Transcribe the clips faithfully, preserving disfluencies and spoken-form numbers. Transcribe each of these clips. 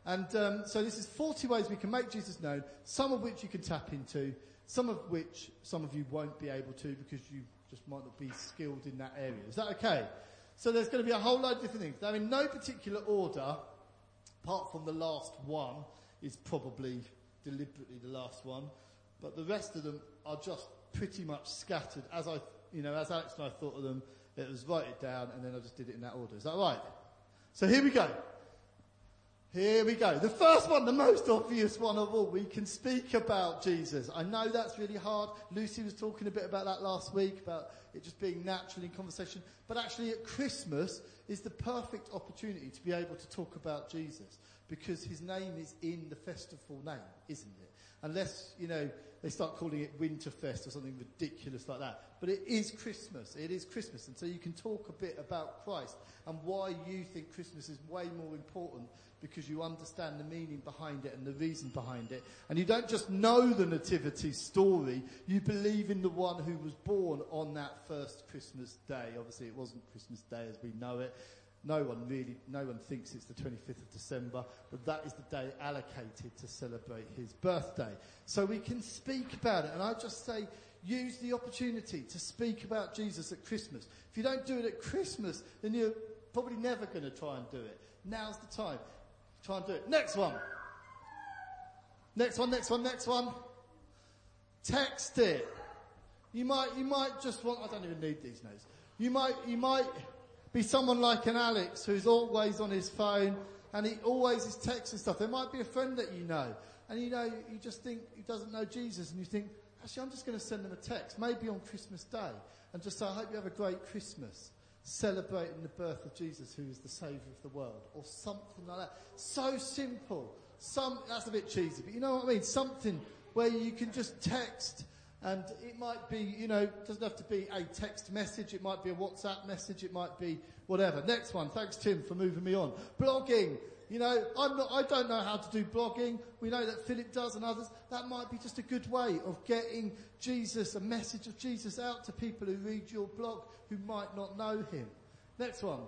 And um, so this is forty ways we can make Jesus known, some of which you can tap into, some of which some of you won't be able to because you just might not be skilled in that area. Is that okay? So there's going to be a whole load of different things. They're in no particular order, apart from the last one is probably deliberately the last one, but the rest of them are just pretty much scattered. As I, you know, as Alex and I thought of them, it was write it down and then I just did it in that order. Is that right? So here we go. Here we go. The first one, the most obvious one of all. We can speak about Jesus. I know that's really hard. Lucy was talking a bit about that last week, about it just being natural in conversation. But actually at Christmas is the perfect opportunity to be able to talk about Jesus, because his name is in the festival name, isn't it? Unless, you know, they start calling it Winterfest or something ridiculous like that. But it is Christmas. It is Christmas. And so you can talk a bit about Christ and why you think Christmas is way more important, because you understand the meaning behind it and the reason behind it. And you don't just know the nativity story, you believe in the one who was born on that first Christmas day. Obviously it wasn't Christmas Day as we know it. No one really, no one thinks it's the twenty-fifth of December, but that is the day allocated to celebrate his birthday. So we can speak about it, and I just say, use the opportunity to speak about Jesus at Christmas. If you don't do it at Christmas, then you're probably never going to try and do it. Now's the time. Try and do it. Next one. Next one, next one, next one. Text it. You might, you might just want, I don't even need these notes. You might, you might be someone like an Alex who's always on his phone and he always is texting stuff. There might be a friend that you know and you know, you just think he doesn't know Jesus and you think, actually I'm just going to send them a text, maybe on Christmas Day, and just say, I hope you have a great Christmas, celebrating the birth of Jesus, who is the Saviour of the world, or something like that. So simple. Some, that's a bit cheesy, but you know what I mean? Something where you can just text, and it might be, you know, it doesn't have to be a text message, it might be a WhatsApp message, it might be whatever. Next one. Thanks, Tim, for moving me on. Blogging. You know, I'm not, I don't know how to do blogging. We know that Philip does and others. That might be just a good way of getting Jesus, a message of Jesus out to people who read your blog who might not know him. Next one.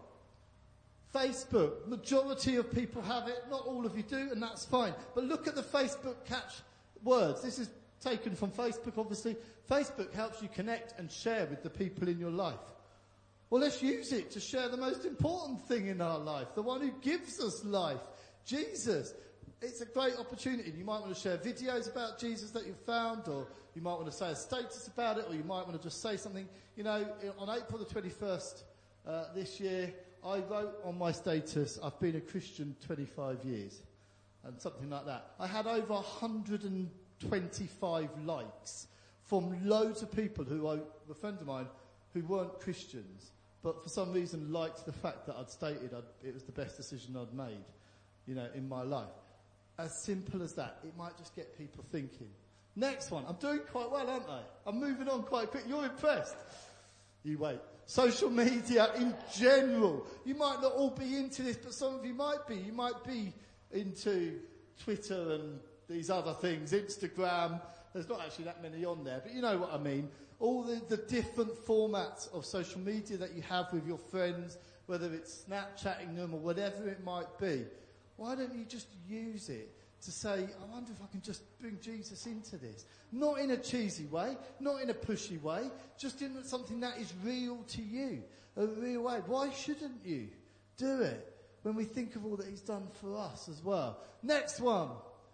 Facebook. Majority of people have it. Not all of you do, and that's fine. But look at the Facebook catch words. This is taken from Facebook, obviously. Facebook helps you connect and share with the people in your life. Well, let's use it to share the most important thing in our life, the one who gives us life, Jesus. It's a great opportunity. You might want to share videos about Jesus that you've found, or you might want to say a status about it, or you might want to just say something. You know, on April the twenty-first uh, this year, I wrote on my status, I've been a Christian twenty-five years, and something like that. I had over one hundred twenty-five likes from loads of people who I, a friend of mine, who weren't Christians, but for some reason liked the fact that I'd stated I'd, it was the best decision I'd made, you know, in my life. As simple as that. It might just get people thinking. Next one. I'm doing quite well, aren't I? I'm moving on quite quick. You're impressed. You wait. Social media in general. You might not all be into this, but some of you might be. You might be into Twitter and these other things, Instagram. There's not actually that many on there, but you know what I mean. All the, the different formats of social media that you have with your friends, whether it's Snapchatting them or whatever it might be. Why don't you just use it to say, I wonder if I can just bring Jesus into this? Not in a cheesy way, not in a pushy way, just in something that is real to you, a real way. Why shouldn't you do it when we think of all that he's done for us as well? Next one.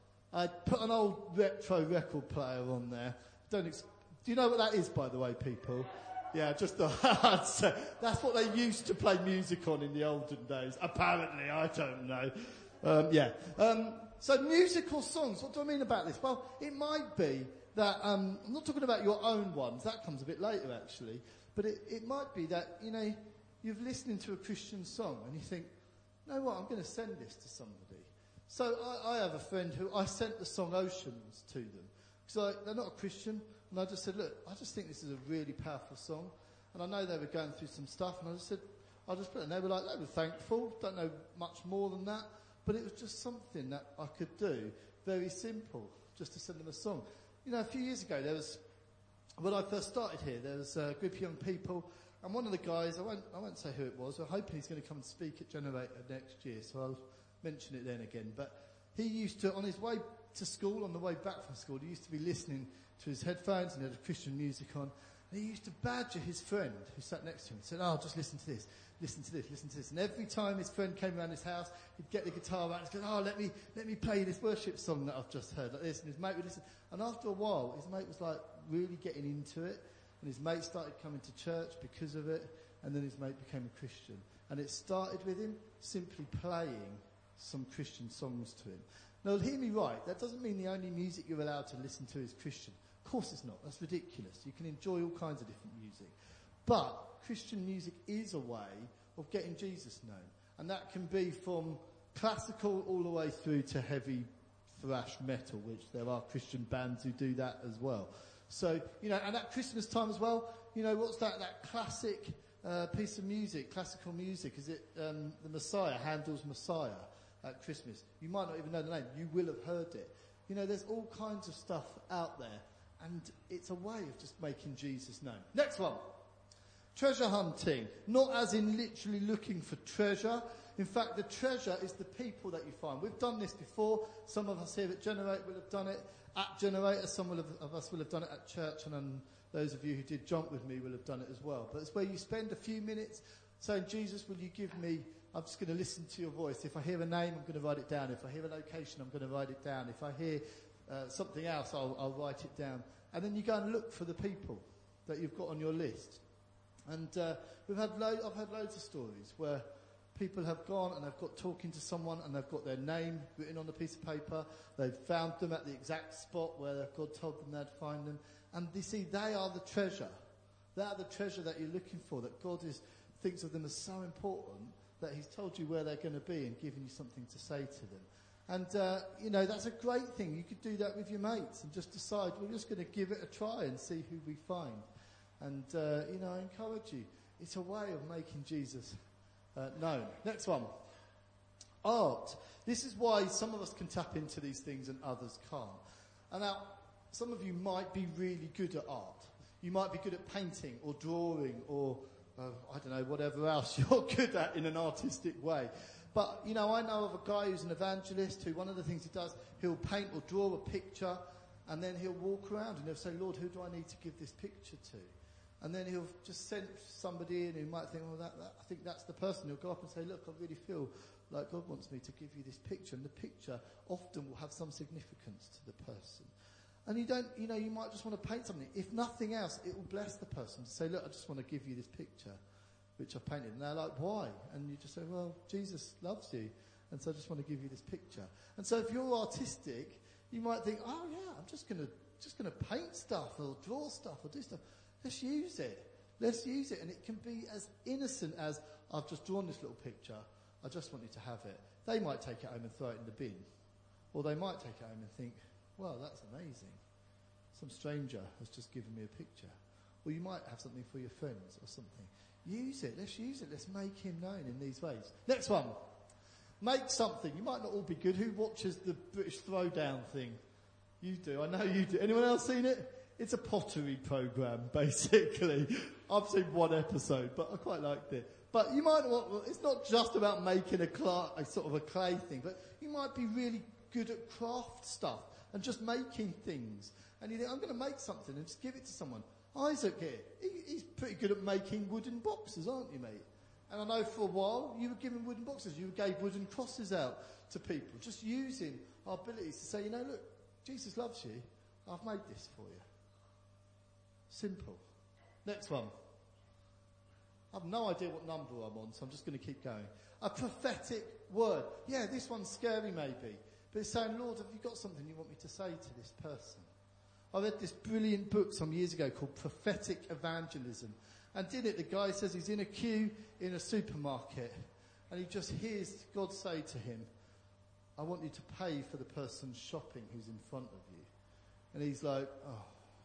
I put an old retro record player on there. Don't ex- Do you know what that is, by the way, people? Yeah, just the that's what they used to play music on in the olden days. Apparently, I don't know. Um, yeah. Um, so musical songs. What do I mean about this? Well, it might be that um, I'm not talking about your own ones. That comes a bit later, actually. But it, it might be that, you know, you're listening to a Christian song and you think, you know what? I'm going to send this to somebody. So I, I have a friend who I sent the song Oceans to them. Because they're not a Christian. And I just said, look, I just think this is a really powerful song. And I know they were going through some stuff. And I just said, I'll just put it. And they were like, they were thankful. Don't know much more than that. But it was just something that I could do. Very simple. Just to send them a song. You know, a few years ago, there was, when I first started here, there was a group of young people. And one of the guys, I won't, I won't say who it was. I'm hoping he's going to come and speak at Generator next year. So I'll mention it then again. But he used to, on his way to school, on the way back from school, he used to be listening to his headphones and he had Christian music on. And he used to badger his friend who sat next to him and said, oh, just listen to this, listen to this, listen to this. And every time his friend came around his house, he'd get the guitar out and he'd go, oh, let me, let me play this worship song that I've just heard, like this. And his mate would listen. And after a while, his mate was like really getting into it. And his mate started coming to church because of it. And then his mate became a Christian. And it started with him simply playing some Christian songs to him. Now, hear me right. That doesn't mean the only music you're allowed to listen to is Christian. Of course it's not. That's ridiculous. You can enjoy all kinds of different music. But Christian music is a way of getting Jesus known. And that can be from classical all the way through to heavy thrash metal, which there are Christian bands who do that as well. So, you know, and at Christmas time as well, you know, what's that, that classic uh, piece of music, classical music? Is it um, the Messiah, Handel's Messiah at Christmas? You might not even know the name. You will have heard it. You know, there's all kinds of stuff out there. And it's a way of just making Jesus known. Next one. Treasure hunting. Not as in literally looking for treasure. In fact, the treasure is the people that you find. We've done this before. Some of us here at Generate will have done it. At Generator, some will have, of us will have done it at church. And um, those of you who did Jump with me will have done it as well. But it's where you spend a few minutes saying, Jesus, will you give me... I'm just going to listen to your voice. If I hear a name, I'm going to write it down. If I hear a location, I'm going to write it down. If I hear... Uh, something else, I'll, I'll write it down. And then you go and look for the people that you've got on your list. And uh, we've had lo- I've had loads of stories where people have gone and they've got talking to someone and they've got their name written on a piece of paper. They've found them at the exact spot where God told them they'd find them. And you see, they are the treasure. They are the treasure that you're looking for, that God is, thinks of them as so important that he's told you where they're going to be and given you something to say to them. And, uh, you know, that's a great thing. You could do that with your mates and just decide, we're just going to give it a try and see who we find. And, uh, you know, I encourage you. It's a way of making Jesus uh, known. Next one. Art. This is why some of us can tap into these things and others can't. And now, some of you might be really good at art. You might be good at painting or drawing or, uh, I don't know, whatever else you're good at in an artistic way. But, you know, I know of a guy who's an evangelist who one of the things he does, he'll paint or draw a picture and then he'll walk around and he'll say, Lord, who do I need to give this picture to? And then he'll just send somebody in who might think, well, that, that, I think that's the person. He'll go up and say, look, I really feel like God wants me to give you this picture. And the picture often will have some significance to the person. And you don't, you know, you might just want to paint something. If nothing else, it will bless the person to say, look, I just want to give you this picture which I've painted. And they're like, why? And you just say, well, Jesus loves you. And so I just want to give you this picture. And so if you're artistic, you might think, oh yeah, I'm just going to, just going to paint stuff or draw stuff or do stuff. Let's use it. Let's use it. And it can be as innocent as, I've just drawn this little picture. I just want you to have it. They might take it home and throw it in the bin. Or they might take it home and think, well, that's amazing. Some stranger has just given me a picture. Or you might have something for your friends or something. Use it. Let's use it. Let's make him known in these ways. Next one. Make something. You might not all be good. Who watches the British Throwdown thing? You do. I know you do. Anyone else seen it? It's a pottery program, basically. I've seen one episode, but I quite liked it. But you might want, well, it's not just about making a, cla- a sort of a clay thing, but you might be really good at craft stuff and just making things. And you think, I'm going to make something and just give it to someone. Isaac here, he, he's pretty good at making wooden boxes, aren't you, mate? And I know for a while you were giving wooden boxes. You gave wooden crosses out to people, just using our abilities to say, you know, look, Jesus loves you. I've made this for you. Simple. Next one. I have no idea what number I'm on, so I'm just going to keep going. A prophetic word. Yeah, this one's scary maybe. But it's saying, Lord, have you got something you want me to say to this person? I read this brilliant book some years ago called Prophetic Evangelism. And in it, the guy says he's in a queue in a supermarket. And he just hears God say to him, I want you to pay for the person shopping who's in front of you. And he's like, oh.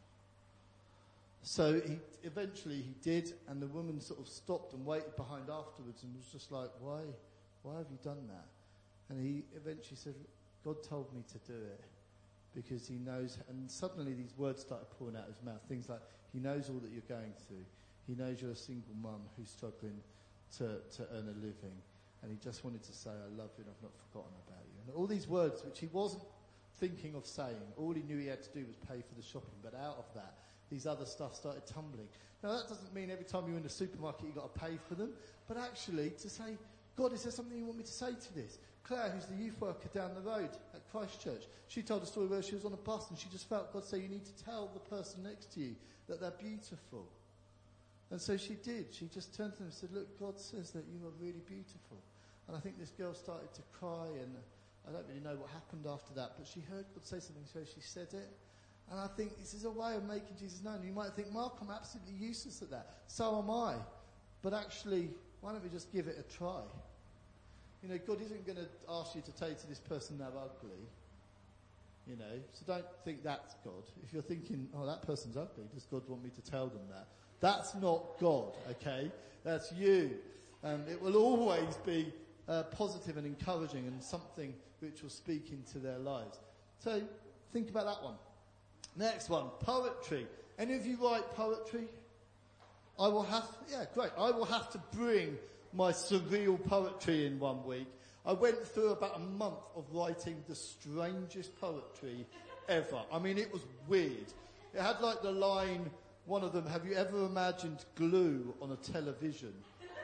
So he eventually he did, and the woman sort of stopped and waited behind afterwards and was just like, why? Why have you done that? And he eventually said, God told me to do it because he knows, and suddenly these words started pouring out of his mouth. Things like, he knows all that you're going through. He knows you're a single mum who's struggling to, to earn a living. And he just wanted to say, I love you and I've not forgotten about you. And all these words which he wasn't thinking of saying. All he knew he had to do was pay for the shopping. But out of that, these other stuff started tumbling. Now that doesn't mean every time you're in the supermarket you've got to pay for them. But actually to say, God, is there something you want me to say to this? Claire, who's the youth worker down the road at Christchurch, she told a story where she was on a bus and she just felt God say, you need to tell the person next to you that they're beautiful. And so she did. She just turned to them and said, look, God says that you are really beautiful. And I think this girl started to cry, and I don't really know what happened after that, but she heard God say something, so she said it. And I think this is a way of making Jesus known. You might think, Mark, I'm absolutely useless at that. So am I. But actually, why don't we just give it a try? You know, God isn't going to ask you to say to this person they're ugly. You know, so don't think that's God. If you're thinking, oh, that person's ugly, does God want me to tell them that? That's not God, okay? That's you. Um, it will always be uh, positive and encouraging and something which will speak into their lives. So think about that one. Next one, poetry. Any of you write poetry? I will have, yeah, great. I will have to bring my surreal poetry in one week. I went through about a month of writing the strangest poetry ever. I mean, it was weird. It had like the line, one of them, have you ever imagined glue on a television?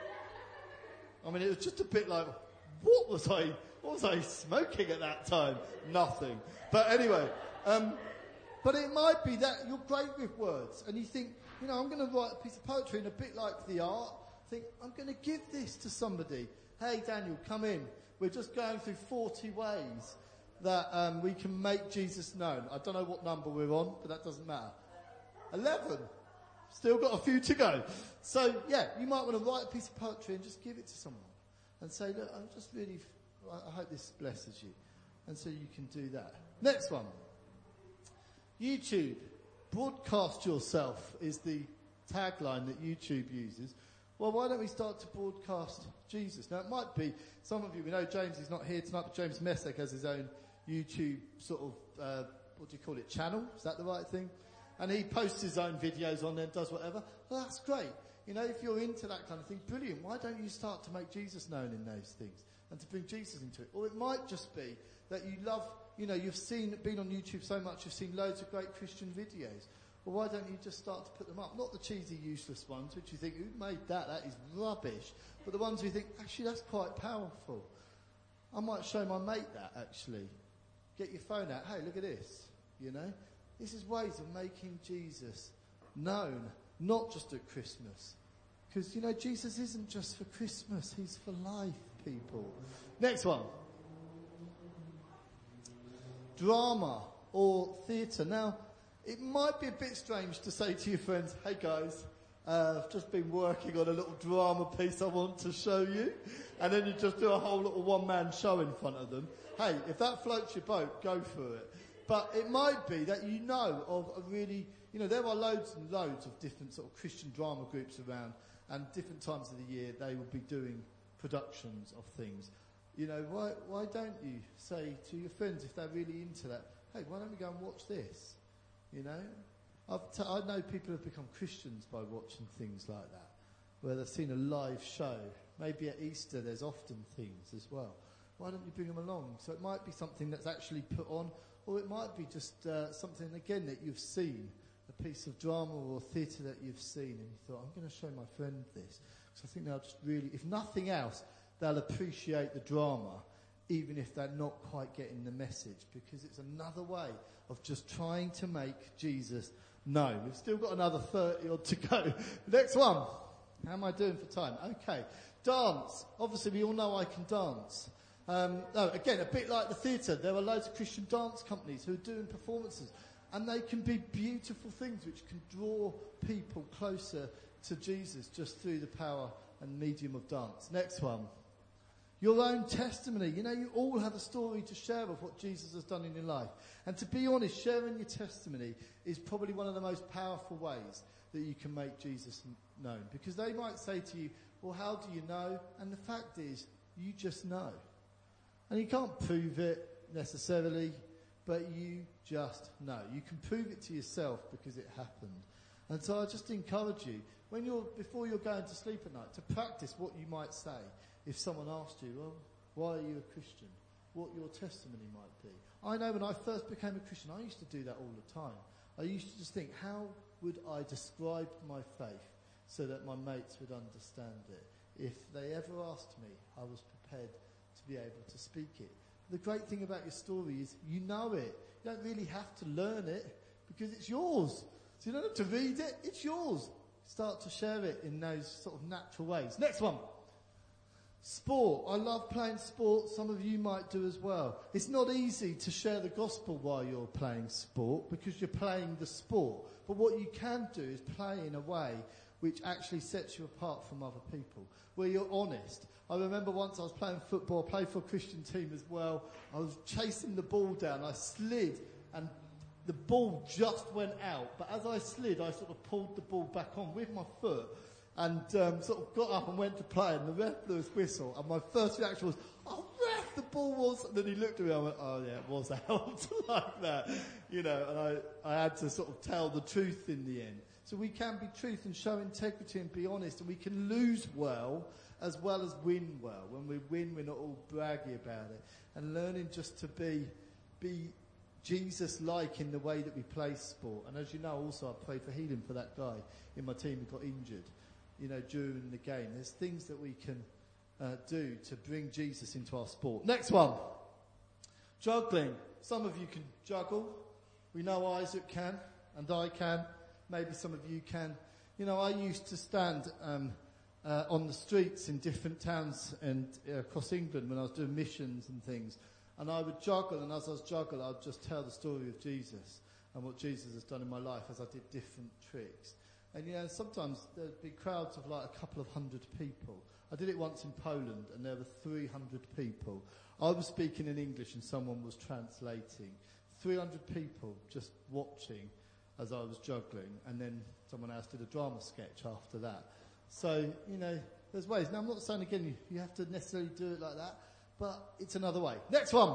I mean, it was just a bit like, what was I, what was I smoking at that time? Nothing. But anyway, um, but it might be that you're great with words and you think, you know, I'm going to write a piece of poetry, and a bit like the art, think, I'm going to give this to somebody. Hey, Daniel, come in. We're just going through forty ways that um, we can make Jesus known. I don't know what number we're on, but that doesn't matter. eleven. Still got a few to go. So, yeah, you might want to write a piece of poetry and just give it to someone and say, look, I'm just really, I hope this blesses you. And so you can do that. Next one. YouTube. Broadcast yourself is the tagline that YouTube uses. Well, why don't we start to broadcast Jesus? Now, it might be, some of you, we know James is not here tonight, but James Messick has his own YouTube sort of, uh, what do you call it, channel? Is that the right thing? And he posts his own videos on there and does whatever. Well, that's great. You know, if you're into that kind of thing, brilliant. Why don't you start to make Jesus known in those things and to bring Jesus into it? Or it might just be that you love, you know, you've seen, been on YouTube so much, you've seen loads of great Christian videos. Well, why don't you just start to put them up? Not the cheesy, useless ones, which you think, who made that? That is rubbish. But the ones you think, actually, that's quite powerful. I might show my mate that, actually. Get your phone out. Hey, look at this. You know? This is ways of making Jesus known, not just at Christmas. Because, you know, Jesus isn't just for Christmas. He's for life, people. Next one. Drama or theatre. Now, it might be a bit strange to say to your friends, hey guys, uh, I've just been working on a little drama piece I want to show you. And then you just do a whole little one-man show in front of them. Hey, if that floats your boat, go for it. But it might be that you know of a really, you know, there are loads and loads of different sort of Christian drama groups around, and different times of the year they will be doing productions of things. You know, why why don't you say to your friends, if they're really into that, hey, why don't we go and watch this? You know, I've t- I know people have become Christians by watching things like that, where they've seen a live show. Maybe at Easter there's often things as well. Why don't you bring them along? So it might be something that's actually put on, or it might be just uh, something, again, that you've seen, a piece of drama or theatre that you've seen, and you thought, I'm going to show my friend this. Because I think they'll just really, if nothing else, they'll appreciate the drama, even if they're not quite getting the message, because it's another way of just trying to make Jesus known. We've still got another thirty odd to go. Next one. How am I doing for time? Okay. Dance. Obviously, we all know I can dance. Um, no, again, a bit like the theatre, there are loads of Christian dance companies who are doing performances, and they can be beautiful things which can draw people closer to Jesus just through the power and medium of dance. Next one. Your own testimony. You know, you all have a story to share of what Jesus has done in your life. And to be honest, sharing your testimony is probably one of the most powerful ways that you can make Jesus known. Because they might say to you, well, how do you know? And the fact is, you just know. And you can't prove it necessarily, but you just know. You can prove it to yourself because it happened. And so I just encourage you, when you're, before you're going to sleep at night, to practice what you might say if someone asked you, well, why are you a Christian? what your testimony might be. I know when I first became a Christian, I used to do that all the time. I used to just think, how would I describe my faith so that my mates would understand it? If they ever asked me, I was prepared to be able to speak it. The great thing about your story is you know it. You don't really have to learn it because it's yours. So you don't have to read it, it's yours. Start to share it in those sort of natural ways. Next one. Sport. I love playing sport. Some of you might do as well. It's not easy to share the gospel while you're playing sport because you're playing the sport. But what you can do is play in a way which actually sets you apart from other people, where you're honest. I remember once I was playing football, I played for a Christian team as well. I was chasing the ball down. I slid and the ball just went out. But as I slid, I sort of pulled the ball back on with my foot. And um, sort of got up and went to play, and the ref blew his whistle. And my first reaction was, "Oh, ref, the ball was." And then he looked at me, and I went, "Oh yeah, it was out," like that, you know. And I, I had to sort of tell the truth in the end. So we can be truth and show integrity and be honest, and we can lose well as well as win well. When we win, we're not all braggy about it, and learning just to be, be Jesus-like in the way that we play sport. And as you know, also I prayed for healing for that guy in my team who got injured. You know, during the game. There's things that we can uh, do to bring Jesus into our sport. Next one. Juggling. Some of you can juggle. We know Isaac can, and I can. Maybe some of you can. You know, I used to stand um, uh, on the streets in different towns and uh, across England when I was doing missions and things. And I would juggle, and as I was juggling, I'd just tell the story of Jesus and what Jesus has done in my life as I did different tricks. And, you know, sometimes there'd be crowds of like a couple of hundred people. I did it once in Poland, and there were three hundred people. I was speaking in English, and someone was translating. three hundred people just watching as I was juggling, and then someone else did a drama sketch after that. So, you know, there's ways. Now, I'm not saying, again, you, you have to necessarily do it like that, but it's another way. Next one.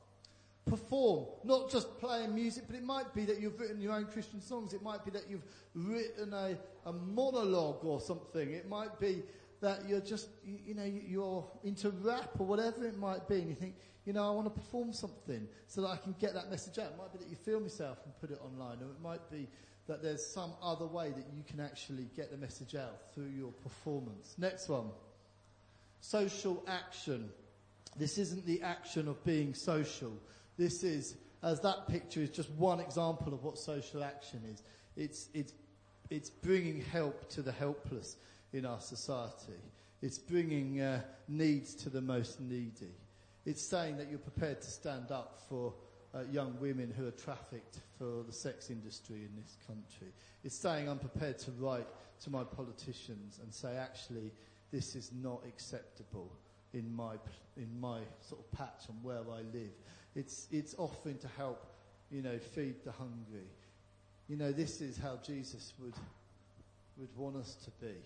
Perform, not just playing music, but it might be that you've written your own Christian songs. It might be that you've written a, a monologue or something. It might be that you're just, you, you know, you're into rap or whatever it might be, and you think, you know, I want to perform something so that I can get that message out. It might be that you film yourself and put it online, or it might be that there's some other way that you can actually get the message out through your performance. Next one. Social action. This isn't the action of being social. This is, as that picture is just one example of what social action is. It's, it's, it's bringing help to the helpless in our society. It's bringing uh, needs to the most needy. It's saying that you're prepared to stand up for uh, young women who are trafficked for the sex industry in this country. It's saying I'm prepared to write to my politicians and say, actually, this is not acceptable in my in my sort of patch and where I live. It's it's offering to help, you know, feed the hungry. You know, this is how Jesus would would want us to be.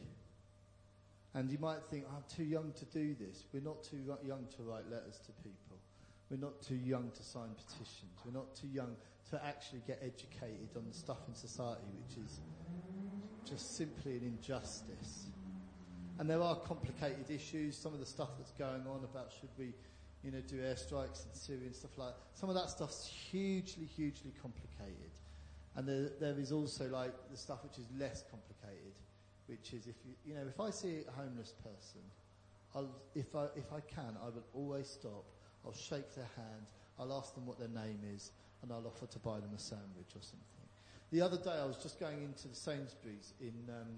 And you might think, I'm too young to do this. We're not too young to write letters to people. We're not too young to sign petitions. We're not too young to actually get educated on the stuff in society which is just simply an injustice. And there are complicated issues. Some of the stuff that's going on about should we, you know, do airstrikes in Syria and stuff like that. Some of that stuff's hugely, hugely complicated. And there, there is also like the stuff which is less complicated, which is if you, you know, if I see a homeless person, I'll, if I, if I can, I will always stop. I'll shake their hand. I'll ask them what their name is, and I'll offer to buy them a sandwich or something. The other day I was just going into the Sainsbury's in, um,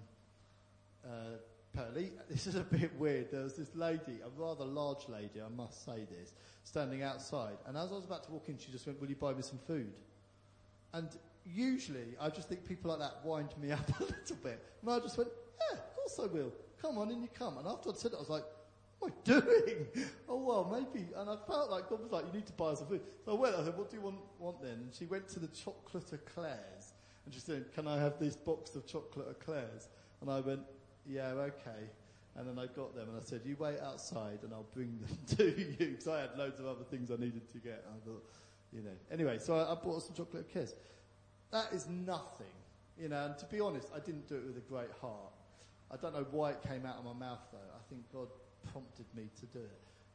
uh, Purley. This is a bit weird. There was this lady, a rather large lady, I must say this, standing outside. And as I was about to walk in, she just went, will you buy me some food? And usually, I just think people like that wind me up a little bit. And I just went, yeah, of course I will. Come on, in you come. And after I'd said it, I was like, what am I doing? Oh, well, maybe. And I felt like God was like, you need to buy us some food. So I went, I said, what do you want, want then? And she went to the chocolate eclairs. And she said, can I have this box of chocolate eclairs? And I went, yeah, okay. And then I got them and I said, you wait outside and I'll bring them to you, because I had loads of other things I needed to get. I thought, you know. Anyway, so I, I bought some chocolate eclairs. That is nothing, you know, and to be honest, I didn't do it with a great heart. I don't know why it came out of my mouth, though. I think God prompted me to do it.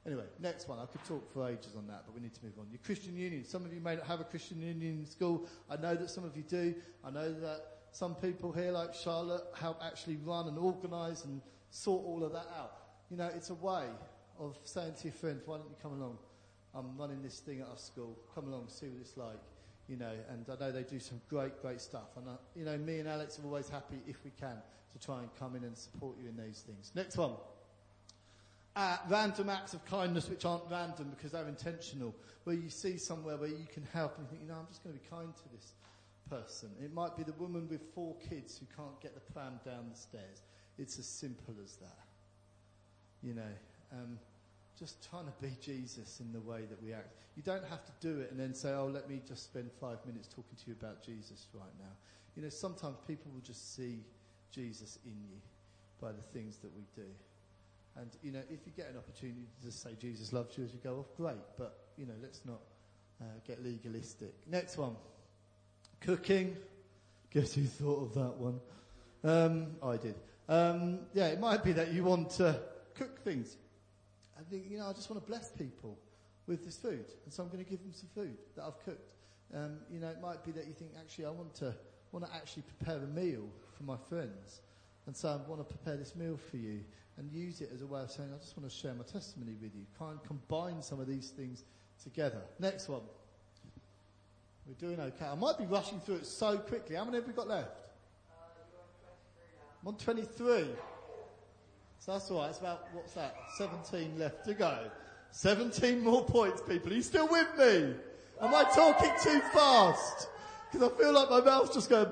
Anyway, next one. I could talk for ages on that, but we need to move on. Your Christian union. Some of you may not have a Christian union in school. I know that some of you do. I know that some people here, like Charlotte, help actually run and organise and sort all of that out. You know, it's a way of saying to your friends, why don't you come along? I'm running this thing at our school. Come along, see what it's like. You know, and I know they do some great, great stuff. And, uh, you know, me and Alex are always happy, if we can, to try and come in and support you in these things. Next one. Uh, random acts of kindness which aren't random because they're intentional. Where you see somewhere where you can help and you think, you know, I'm just going to be kind to this person. It might be the woman with four kids who can't get the pram down the stairs. It's as simple as that. You know, um, just trying to be Jesus in the way that we act. You don't have to do it and then say, oh, let me just spend five minutes talking to you about Jesus right now. You know, sometimes people will just see Jesus in you by the things that we do. And, you know, if you get an opportunity to say Jesus loves you as you go off, great. But, you know, let's not uh, get legalistic. Next one. Cooking. Guess who thought of that one? Um, I did. Um, yeah, it might be that you want to cook things. I think, you know, I just want to bless people with this food. And so I'm going to give them some food that I've cooked. Um, you know, it might be that you think, actually, I want to want to actually prepare a meal for my friends. And so I want to prepare this meal for you and use it as a way of saying, I just want to share my testimony with you. Try and combine some of these things together. Next one. We're doing okay. I might be rushing through it so quickly. How many have we got left? Uh, you're on twenty-three now. I'm on twenty-three. So that's all right. It's about, what's that? seventeen left to go. seventeen more points, people. Are you still with me? Am I talking too fast? Because I feel like my mouth's just going...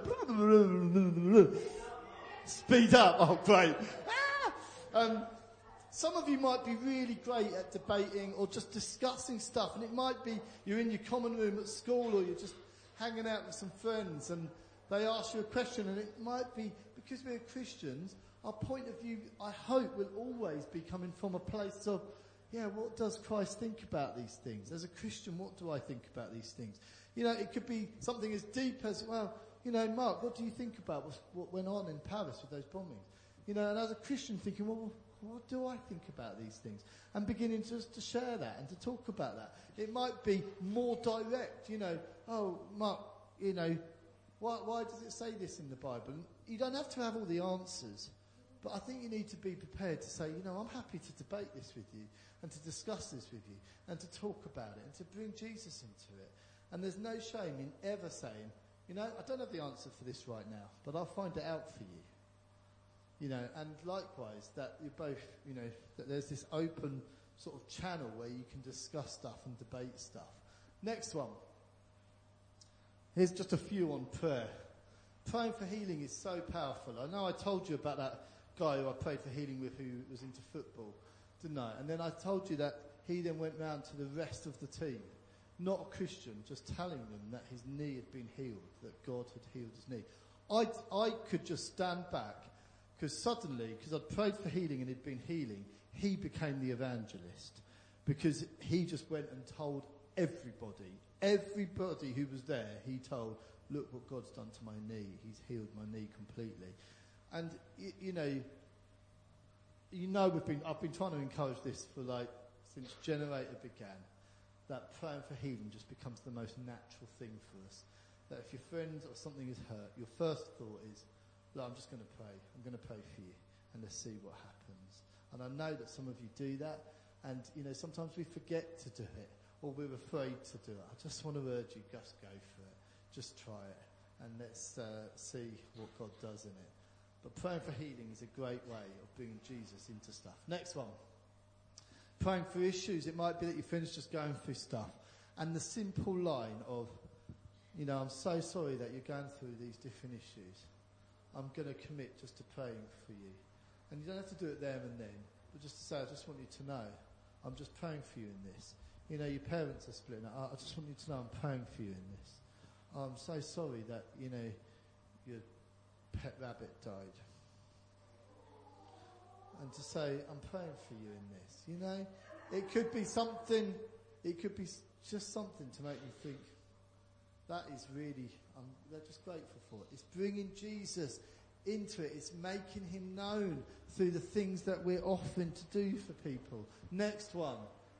Speed up. Oh, great. Ah! Um, some of you might be really great at debating or just discussing stuff. And it might be you're in your common room at school or you're just hanging out with some friends and they ask you a question. And it might be, because we're Christians, our point of view, I hope, will always be coming from a place of, yeah, what does Christ think about these things? As a Christian, what do I think about these things? You know, it could be something as deep as, well, you know, Mark, what do you think about what went on in Paris with those bombings? You know, and as a Christian thinking, well, what do I think about these things? And beginning just to share that and to talk about that. It might be more direct, you know, oh, Mark, you know, why, why does it say this in the Bible? And you don't have to have all the answers, but I think you need to be prepared to say, you know, I'm happy to debate this with you and to discuss this with you and to talk about it and to bring Jesus into it. And there's no shame in ever saying, you know, I don't have the answer for this right now, but I'll find it out for you. You know, and likewise, that you're both, you know, that there's this open sort of channel where you can discuss stuff and debate stuff. Next one. Here's just a few on prayer. Praying for healing is so powerful. I know I told you about that guy who I prayed for healing with who was into football, didn't I? And then I told you that he then went round to the rest of the team, not a Christian, just telling them that his knee had been healed, that God had healed his knee. I, I could just stand back, because suddenly, because I'd prayed for healing and he'd been healing, he became the evangelist. Because he just went and told everybody, everybody who was there, he told, look what God's done to my knee. He's healed my knee completely. And, you, you know, you know we've been, I've been trying to encourage this for like, since Generator began, that praying for healing just becomes the most natural thing for us. That if your friend or something is hurt, your first thought is, look, I'm just going to pray. I'm going to pray for you and let's see what happens. And I know that some of you do that. And, you know, sometimes we forget to do it or we're afraid to do it. I just want to urge you, just go for it. Just try it. And let's uh, see what God does in it. But praying for healing is a great way of bringing Jesus into stuff. Next one. Praying for issues. It might be that you finish just going through stuff. And the simple line of, you know, I'm so sorry that you're going through these different issues. I'm going to commit just to praying for you. And you don't have to do it there and then. But just to say, I just want you to know, I'm just praying for you in this. You know, your parents are splitting up. I just want you to know I'm praying for you in this. I'm so sorry that, you know, your pet rabbit died. And to say, I'm praying for you in this. You know, it could be something, it could be just something to make you think, that is really, I'm they're just grateful for it. It's bringing Jesus into it. It's making him known through the things that we're offering to do for people. Next one.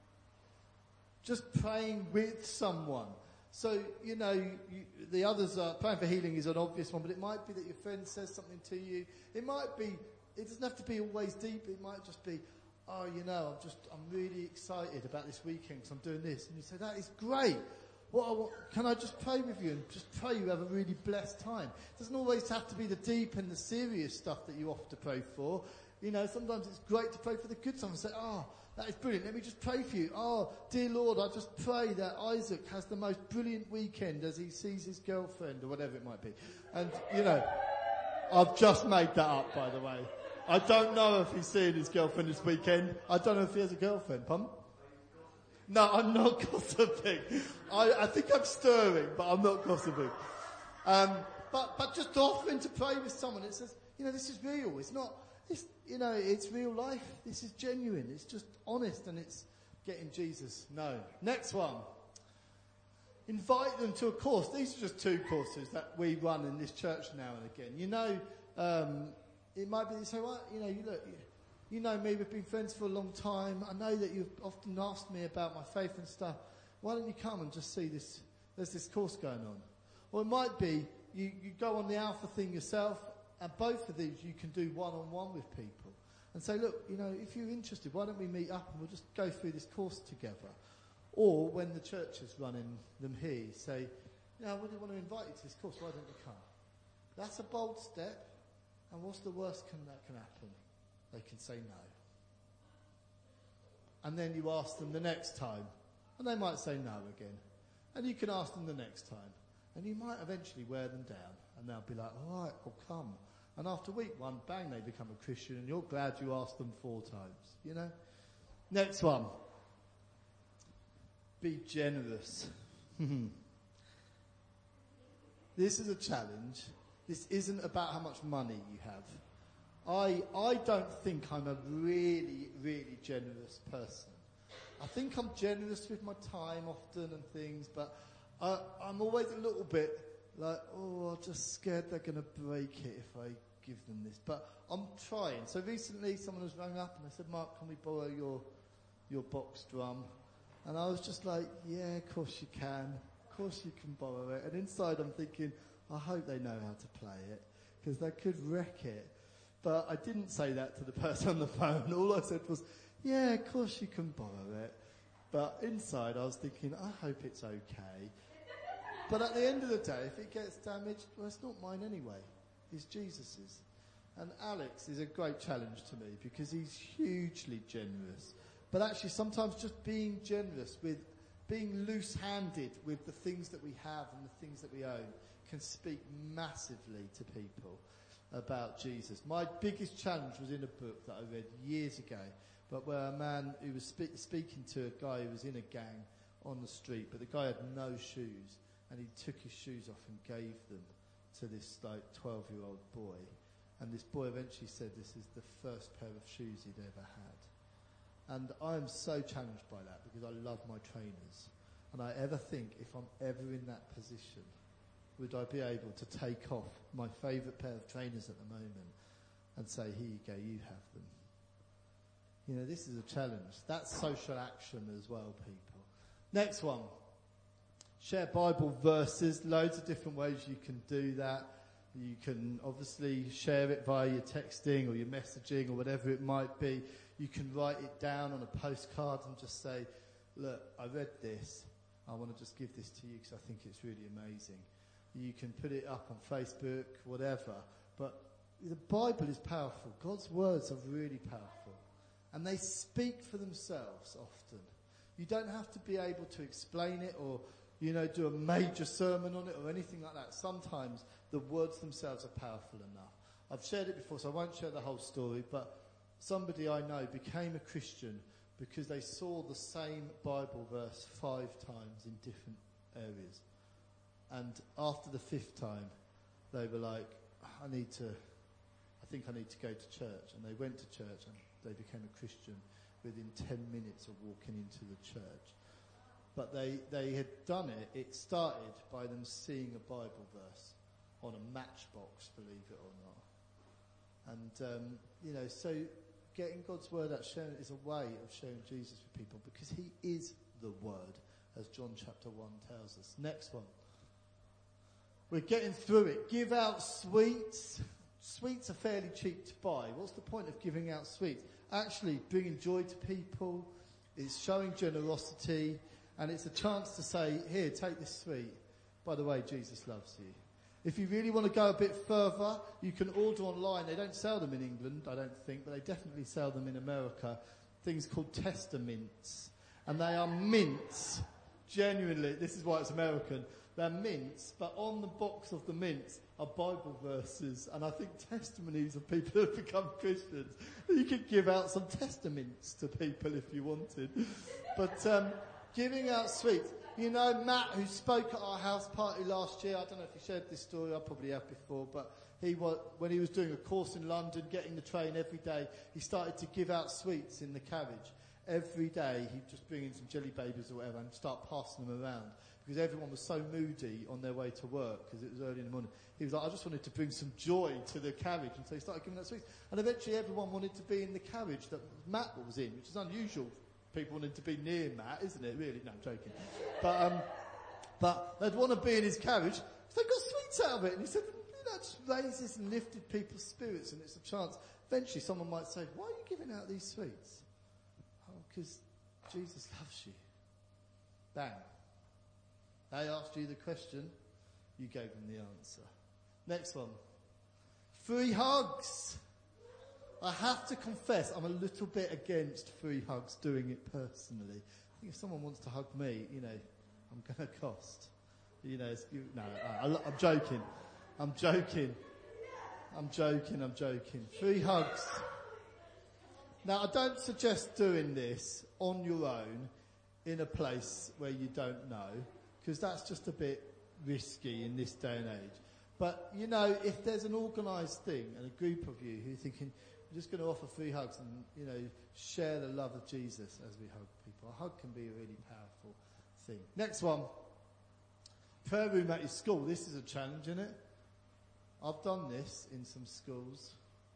just praying with someone. So, you know, you, the others are, praying for healing is an obvious one, but it might be that your friend says something to you. It might be, it doesn't have to be always deep. It might just be, oh, you know, I'm just, I'm really excited about this weekend because I'm doing this. And you say, that is great. What I want, can I just pray with you and just pray you have a really blessed time? It doesn't always have to be the deep and the serious stuff that you often pray for. You know, sometimes it's great to pray for the good stuff and say, oh, that is brilliant. Let me just pray for you. Oh, dear Lord, I just pray that Isaac has the most brilliant weekend as he sees his girlfriend or whatever it might be. And, you know, I've just made that up, by the way. I don't know if he's seeing his girlfriend this weekend. I don't know if he has a girlfriend. Pardon? No, I'm not gossiping. I, I think I'm stirring, but I'm not gossiping. Um, but, but just offering to pray with someone, it says, you know, this is real. It's not, it's, you know, it's real life. This is genuine. It's just honest and it's getting Jesus known. Next one. Invite them to a course. These are just two courses that we run in this church now and again. You know, um, it might be, you say, well, you know, you look, you know me, we've been friends for a long time. I know that you've often asked me about my faith and stuff. Why don't you come and just see this, there's this course going on. Or it might be, you, you go on the Alpha thing yourself, and both of these you can do one-on-one with people. And say, look, you know, if you're interested, why don't we meet up and we'll just go through this course together. Or when the church is running them here, you say, you know, I really want to invite you to this course, why don't you come? That's a bold step, and what's the worst can, that can happen? They can say no. And then you ask them the next time, and they might say no again. And you can ask them the next time, and you might eventually wear them down, and they'll be like, all right, I'll come. And after week one, bang, they become a Christian, and you're glad you asked them four times, you know? Next one. Be generous. This is a challenge. This isn't about how much money you have. I I don't think I'm a really, really generous person. I think I'm generous with my time often and things, but I, I'm always a little bit like, oh, I'm just scared they're going to break it if I give them this. But I'm trying. So recently someone was rang up and they said, Mark, can we borrow your your box drum? And I was just like, yeah, of course you can. Of course you can borrow it. And inside I'm thinking, I hope they know how to play it, because they could wreck it. But I didn't say that to the person on the phone. All I said was, yeah, of course you can borrow it. But inside I was thinking, I hope it's okay. But at the end of the day, if it gets damaged, well, it's not mine anyway. It's Jesus's. And Alex is a great challenge to me because he's hugely generous. But actually sometimes just being generous with, being loose-handed with the things that we have and the things that we own can speak massively to people about Jesus. My biggest challenge was in a book that I read years ago, but where a man who was spe- speaking to a guy who was in a gang on the street, but the guy had no shoes, and he took his shoes off and gave them to this like twelve-year-old boy. And this boy eventually said this is the first pair of shoes he'd ever had. And I am so challenged by that because I love my trainers. And I ever think if I'm ever in that position, would I be able to take off my favourite pair of trainers at the moment and say, here you go, you have them. You know, this is a challenge. That's social action as well, people. Next one. Share Bible verses. Loads of different ways you can do that. You can obviously share it via your texting or your messaging or whatever it might be. You can write it down on a postcard and just say, look, I read this. I want to just give this to you because I think it's really amazing. You can put it up on Facebook, whatever. But the Bible is powerful. God's words are really powerful. And they speak for themselves often. You don't have to be able to explain it or, you know, do a major sermon on it or anything like that. Sometimes the words themselves are powerful enough. I've shared it before, so I won't share the whole story, but somebody I know became a Christian because they saw the same Bible verse five times in different areas. And after the fifth time, they were like, I need to, I think I need to go to church. And they went to church and they became a Christian within ten minutes of walking into the church. But they, they had done it, it started by them seeing a Bible verse on a matchbox, believe it or not. And, um, you know, so getting God's word out, sharing it is a way of sharing Jesus with people because he is the the word, as John chapter one tells us. Next one. We're getting through it. Give out sweets. Sweets are fairly cheap to buy. What's the point of giving out sweets? Actually, bringing joy to people. It's showing generosity. And it's a chance to say, here, take this sweet. By the way, Jesus loves you. If you really want to go a bit further, you can order online. They don't sell them in England, I don't think, but they definitely sell them in America. Things called Testamints. And they are mints. Genuinely, this is why it's American. They're mints, but on the box of the mints are Bible verses, and I think testimonies of people who have become Christians. You could give out some testaments to people if you wanted. But um, giving out sweets. You know, Matt, who spoke at our house party last year, I don't know if he shared this story, I probably have before, but he was, when he was doing a course in London, getting the train every day, he started to give out sweets in the carriage. Every day, he'd just bring in some jelly babies or whatever and start passing them around. Because everyone was so moody on their way to work, because it was early in the morning. He was like, I just wanted to bring some joy to the carriage. And so he started giving out sweets. And eventually everyone wanted to be in the carriage that Matt was in, which is unusual. People wanting to be near Matt, isn't it? Really? No, I'm joking. But, um, but they'd want to be in his carriage. So they got sweets out of it. And he said, you know, it just raises and lifted people's spirits, and it's a chance. Eventually someone might say, why are you giving out these sweets? Oh, because Jesus loves you. Bang. They asked you the question, you gave them the answer. Next one. Free hugs. I have to confess, I'm a little bit against free hugs, doing it personally. I think if someone wants to hug me, you know, I'm going to cost. You know, it's, you, no, I, I'm joking. I'm joking. I'm joking, I'm joking. Free hugs. Now, I don't suggest doing this on your own in a place where you don't know, because that's just a bit risky in this day and age. But, you know, if there's an organised thing and a group of you who are thinking, we're just going to offer free hugs and, you know, share the love of Jesus as we hug people. A hug can be a really powerful thing. Next one. Prayer room at your school. This is a challenge, isn't it? I've done this in some schools.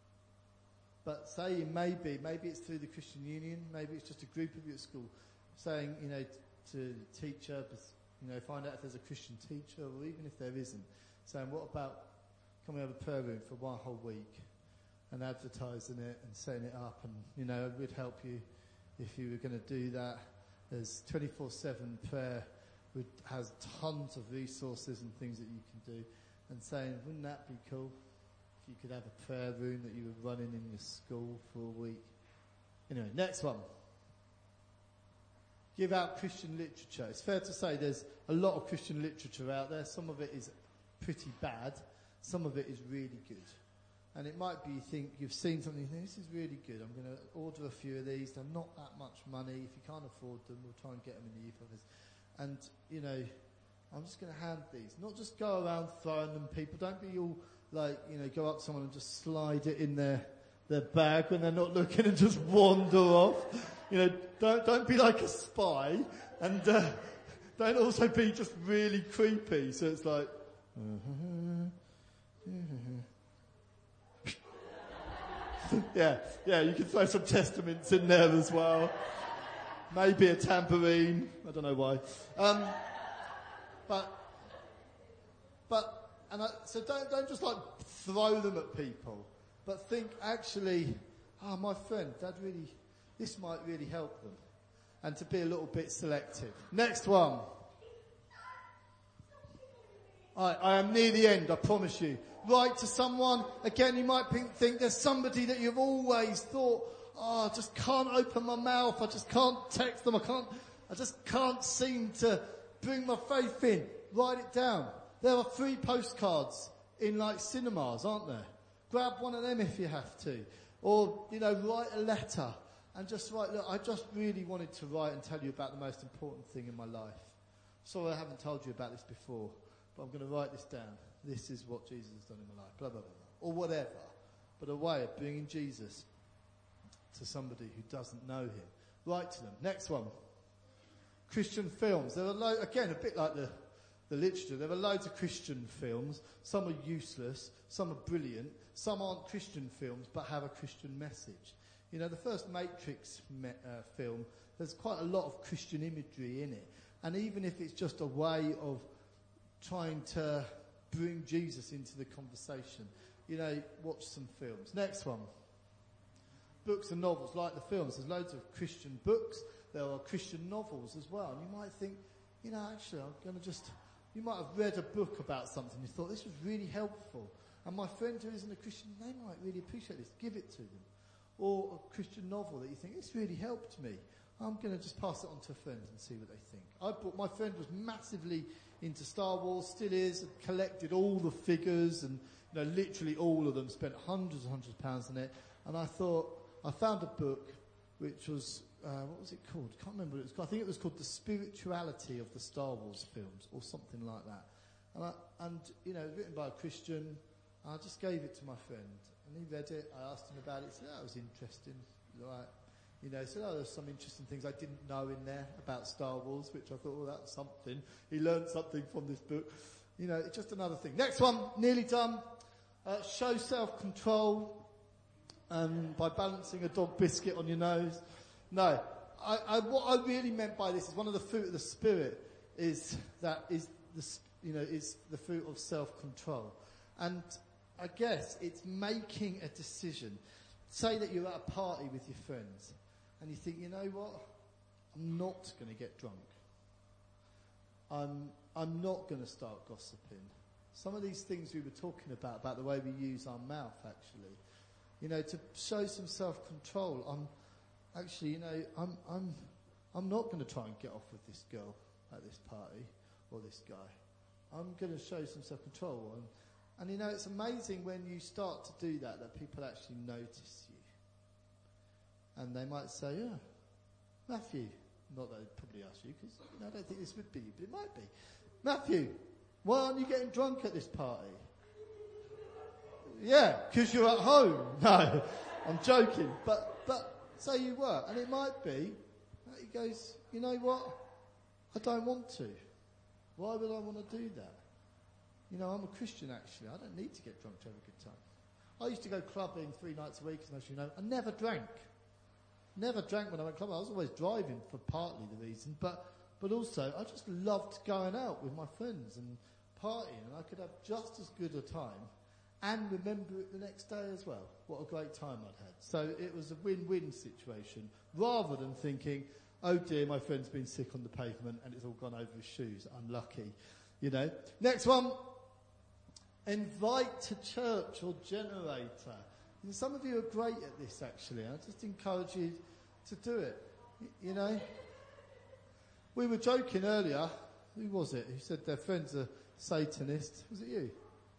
But say maybe, maybe it's through the Christian Union, maybe it's just a group of you at school saying, you know, to the teacher, you know, find out if there's a Christian teacher, or even if there isn't, saying, what about, can we have a prayer room for one whole week, and advertising it and setting it up, and, you know, it would help you if you were going to do that. There's twenty-four seven prayer, which has tons of resources and things that you can do, and saying, wouldn't that be cool if you could have a prayer room that you were running in your school for a week? Anyway, next one. Give out Christian literature. It's fair to say there's a lot of Christian literature out there. Some of it is pretty bad. Some of it is really good. And it might be you think you've seen something, you think, this is really good. I'm going to order a few of these. They're not that much money. If you can't afford them, we'll try and get them in the youth office. And, you know, I'm just going to hand these. Not just go around throwing them people. Don't be all like, you know, go up to someone and just slide it in their, their bag when they're not looking and just wander off. You know, don't, don't be like a spy. And uh, don't also be just really creepy. So it's like... yeah, yeah, you can throw some testaments in there as well. Maybe a tambourine. I don't know why. Um, but, but, and I, so don't, don't just like throw them at people, but think actually, oh, my friend, Dad really, this might really help them. And to be a little bit selective. Next one. I, I am near the end, I promise you. Write to someone. Again, you might think, think there's somebody that you've always thought, oh, I just can't open my mouth. I just can't text them. I can't, I just can't seem to bring my faith in. Write it down. There are free postcards in like cinemas, aren't there? Grab one of them if you have to. Or, you know, write a letter and just write, look, I just really wanted to write and tell you about the most important thing in my life. Sorry I haven't told you about this before, but I'm going to write this down. This is what Jesus has done in my life, blah, blah, blah, blah. Or whatever. But a way of bringing Jesus to somebody who doesn't know him. Write to them. Next one. Christian films. There are lo- again, a bit like the, the literature. There are loads of Christian films. Some are useless. Some are brilliant. Some aren't Christian films, but have a Christian message. You know, the first Matrix me- uh, film, there's quite a lot of Christian imagery in it. And even if it's just a way of trying to bring Jesus into the conversation, you know, watch some films. Next one. Books and novels, like the films. There's loads of Christian books. There are Christian novels as well. And you might think, you know, actually, I'm going to just... You might have read a book about something. You thought, this was really helpful. And my friend who isn't a Christian, they might really appreciate this. Give it to them. Or a Christian novel that you think, this really helped me. I'm going to just pass it on to a friend and see what they think. I bought, my friend was massively into Star Wars, still is, and collected all the figures and, you know, literally all of them, spent hundreds and hundreds of pounds on it. And I thought, I found a book which was, uh, what was it called? I can't remember what it was called. I think it was called The Spirituality of the Star Wars Films, or something like that. And, I, and you know, written by a Christian. I just gave it to my friend, and he read it. I asked him about it. He said, oh, that was interesting. Right. You know, he said, oh, there's some interesting things I didn't know in there about Star Wars, which I thought, well, that's something. He learned something from this book. You know, it's just another thing. Next one, nearly done. Uh, show self-control um, by balancing a dog biscuit on your nose. No, I, I, what I really meant by this is one of the fruit of the Spirit is that is the you know is the fruit of self-control, and I guess it's making a decision. Say that you're at a party with your friends, and you think, you know what, I'm not going to get drunk. I'm I'm not going to start gossiping. Some of these things we were talking about, about the way we use our mouth, actually, you know, to show some self-control. I'm actually, you know, I'm I'm I'm not going to try and get off with this girl at this party or this guy. I'm going to show some self-control. And, and you know, it's amazing when you start to do that, that people actually notice you. And they might say, yeah, Matthew. Not that they'd probably ask you, because you know, I don't think this would be you, but it might be. Matthew, why aren't you getting drunk at this party? Yeah, because you're at home. No, I'm joking. But but say you were, and it might be that he goes, you know what? I don't want to. Why would I want to do that? You know, I'm a Christian, actually. I don't need to get drunk to have a good time. I used to go clubbing three nights a week, as you know. I never drank. Never drank when I went clubbing. I was always driving for partly the reason, but but also I just loved going out with my friends and partying, and I could have just as good a time and remember it the next day as well. What a great time I'd had. So it was a win-win situation, rather than thinking, oh dear, my friend's been sick on the pavement and it's all gone over his shoes. Unlucky. You know. Next one. Invite to church or generator. And some of you are great at this, actually. I just encourage you to do it. Y- you know. We were joking earlier. Who was it? Who said their friend's a Satanist? Was it you?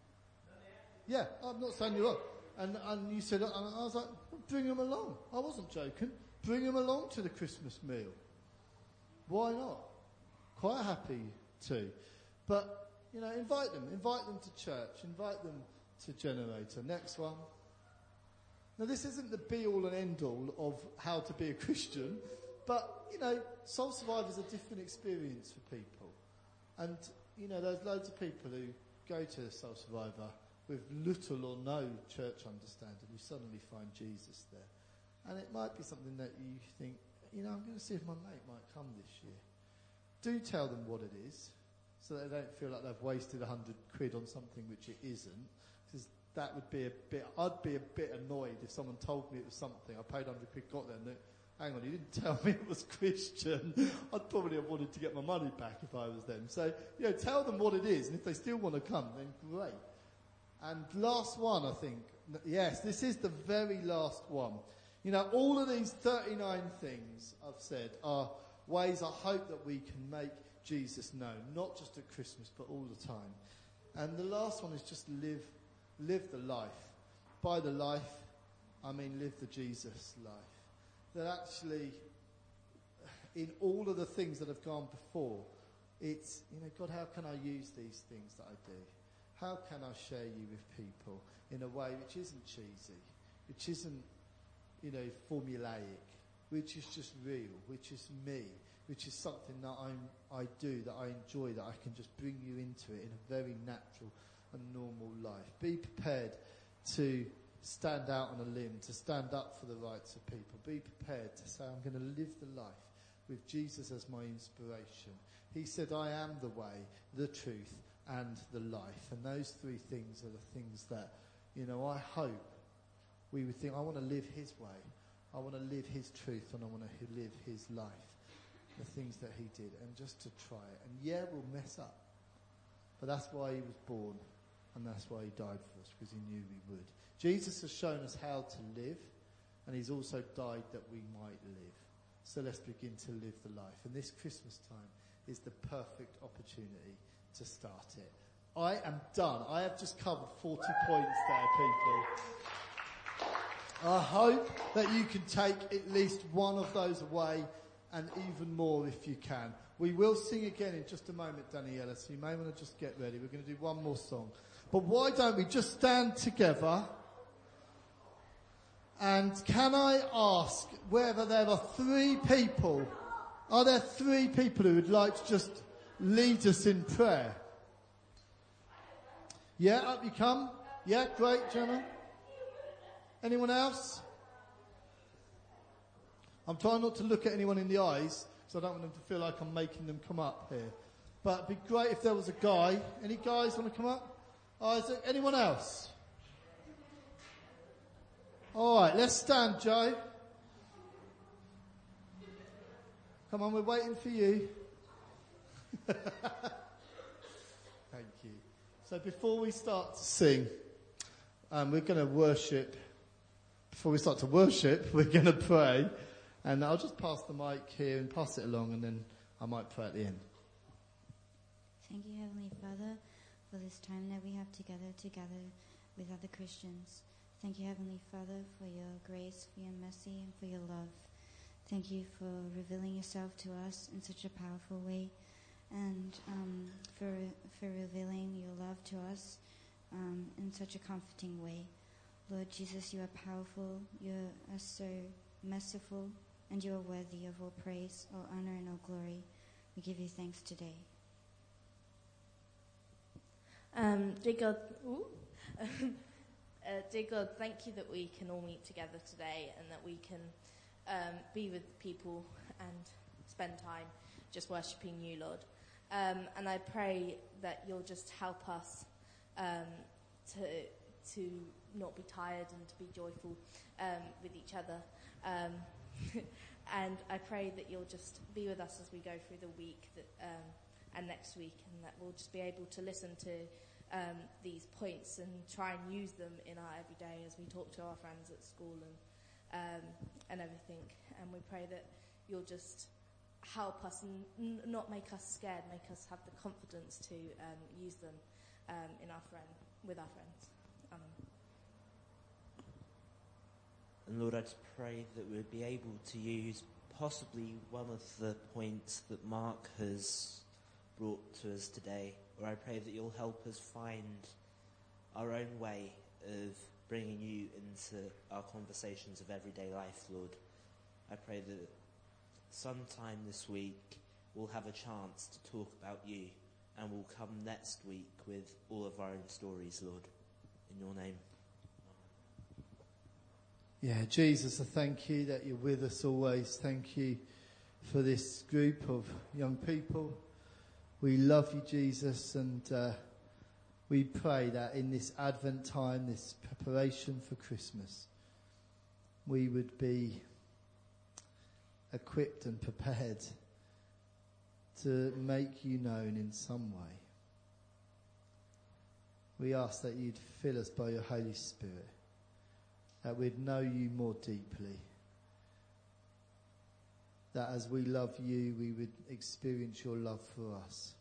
Yeah, I'm not saying you're wrong. And, and you said, and I was like, bring them along. I wasn't joking. Bring them along to the Christmas meal. Why not? Quite happy to. But, you know, invite them. Invite them to church. Invite them to Generator. Next one. Now, this isn't the be-all and end-all of how to be a Christian, but, you know, Soul Survivor is a different experience for people. And, you know, there's loads of people who go to Soul Survivor with little or no church understanding who suddenly find Jesus there. And it might be something that you think, you know, I'm going to see if my mate might come this year. Do tell them what it is, so that they don't feel like they've wasted a hundred quid on something which it isn't. Because that would be a bit, I'd be a bit annoyed if someone told me it was something. I paid a hundred quid, got there, and they, hang on, you didn't tell me it was Christian. I'd probably have wanted to get my money back if I was them. So, you know, tell them what it is, and if they still want to come, then great. And last one, I think. Yes, this is the very last one. You know, all of these thirty-nine things I've said are ways I hope that we can make Jesus known, not just at Christmas, but all the time. And the last one is just live, live the life. By the life, I mean live the Jesus life. That actually, in all of the things that have gone before, it's, you know, God, how can I use these things that I do? How can I share you with people in a way which isn't cheesy, which isn't, you know, formulaic, which is just real, which is me, which is something that I'm, I do, that I enjoy, that I can just bring you into it in a very natural and normal life. Be prepared to stand out on a limb, to stand up for the rights of people. Be prepared to say, I'm going to live the life with Jesus as my inspiration. He said, I am the way, the truth, and the life. And those three things are the things that, you know, I hope we would think, I want to live his way. I want to live his truth, and I want to live his life. The things that he did, and just to try it. And yeah, we'll mess up. But that's why he was born, and that's why he died for us, because he knew we would. Jesus has shown us how to live, and he's also died that we might live. So let's begin to live the life. And this Christmas time is the perfect opportunity to start it. I am done. I have just covered forty points there, people. I hope that you can take at least one of those away, and even more if you can. We will sing again in just a moment, Daniela, so you may want to just get ready. We're going to do one more song. But why don't we just stand together? And can I ask whether there are three people, are there three people who would like to just lead us in prayer? Yeah, up you come. Yeah, great, Gemma. Anyone else? I'm trying not to look at anyone in the eyes, so I don't want them to feel like I'm making them come up here. But it'd be great if there was a guy. Any guys want to come up? Oh, is there anyone else? All right, let's stand, Joe. Come on, we're waiting for you. Thank you. So before we start to sing, um, we're going to worship. Before we start to worship, we're going to pray. And I'll just pass the mic here and pass it along, and then I might pray at the end. Thank you, Heavenly Father, for this time that we have together, together with other Christians. Thank you, Heavenly Father, for your grace, for your mercy, and for your love. Thank you for revealing yourself to us in such a powerful way, and um, for for revealing your love to us um, in such a comforting way. Lord Jesus, you are powerful, you are so merciful, and you are worthy of all praise, all honor, and all glory. We give you thanks today. Um, dear God, ooh, uh, dear God, thank you that we can all meet together today, and that we can um, be with people and spend time just worshipping you, Lord. Um, and I pray that you'll just help us um, to to not be tired and to be joyful um, with each other. Um, and I pray that you'll just be with us as we go through the week that, um, and next week, and that we'll just be able to listen to um, these points and try and use them in our everyday as we talk to our friends at school and um, and everything. And we pray that you'll just help us and n- not make us scared, make us have the confidence to um, use them um, in our friend with our friends. Amen. And Lord, I just pray that we'll be able to use possibly one of the points that Mark has brought to us today, or I pray that you'll help us find our own way of bringing you into our conversations of everyday life, Lord. I pray that sometime this week we'll have a chance to talk about you, and we'll come next week with all of our own stories, Lord. In your name. Yeah, Jesus, I thank you that you're with us always. Thank you for this group of young people. We love you, Jesus, and uh, we pray that in this Advent time, this preparation for Christmas, we would be equipped and prepared to make you known in some way. We ask that you'd fill us by your Holy Spirit, that we'd know you more deeply, that as we love you, we would experience your love for us.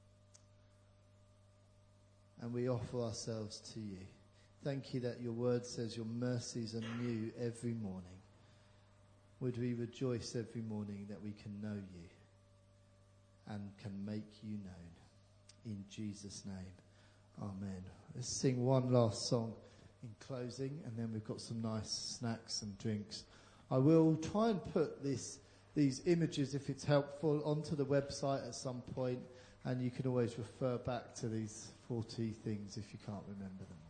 And we offer ourselves to you. Thank you that your word says your mercies are new every morning. Would we rejoice every morning that we can know you and can make you known. In Jesus' name, amen. Let's sing one last song in closing, and then we've got some nice snacks and drinks. I will try and put this these images, if it's helpful, onto the website at some point, and you can always refer back to these forty things if you can't remember them.